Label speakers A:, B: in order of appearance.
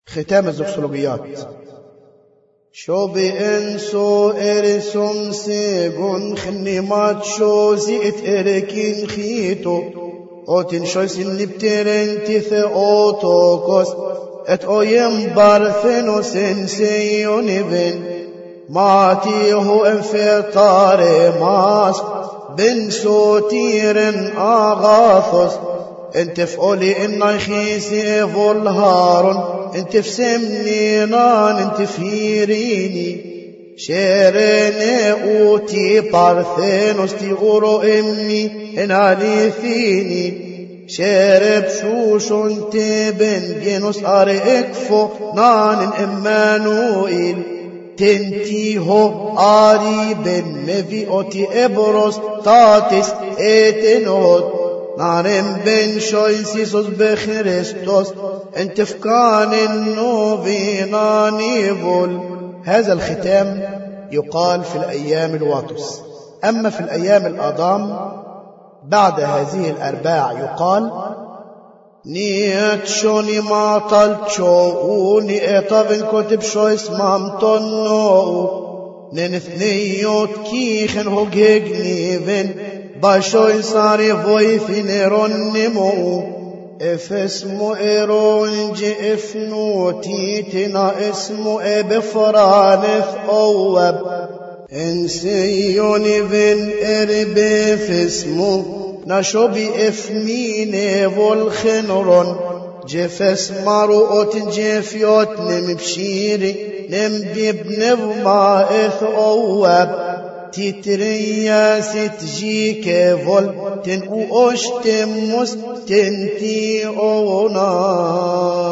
A: ختام الزوكسولوجيات. شو بإنسو إرسم سيغون خنيمات شو زيت إركين خيتو أوتن شويس النبترين تيث أوتوكوس ات أويم بارثنو سنسيونيفين ماتيهو انفطار ماس بن سوتيرن آغاثوس انت فقولي إن خيسي فولهارون انت فسمنينان انت فيريني شيريني اوتي بارثينوس تي اورو امي ان عليثيني شيرب شوشون تبن جينوس اريكفو نان امانوئيل تنتيهو آري بن مفي اوتي ابروس تاتس اتنهد نارم بن شويسيسوس بخريستوس انت فكان النوفينا نيفول. هذا الختام يقال في الأيام الواتس. أما في الأيام الأضام بعد هذه الأرباع يقال نيت شوني ما طلتشو نيتابن كتب شو اسمام تنو ننثنيوت كيخن هوجيج نيفن باشوي صاري فويثين رنمو اف اسمو ايرونج افنو تيتنا اسمو بفرانث اوب انسيوني فين اربي فاسمو نشو بافمين والخنرون جف اسمارو اوتن جفيوت نم بشيري نم بيبنو ما اث اوب تتريا ستجيك فول تنقو اشتموس تنتي اونا.